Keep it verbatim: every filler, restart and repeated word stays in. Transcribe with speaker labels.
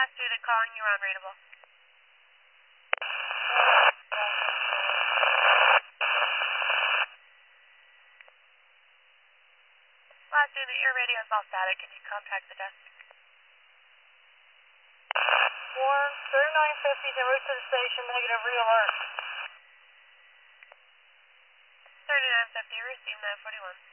Speaker 1: student calling you on rateable. Last student, your radio is all static. Can you contact the desk?
Speaker 2: Warren, thirty-nine fifty, en route to the station, negative, re-alert.
Speaker 1: thirty-nine fifty, receive nine forty-one.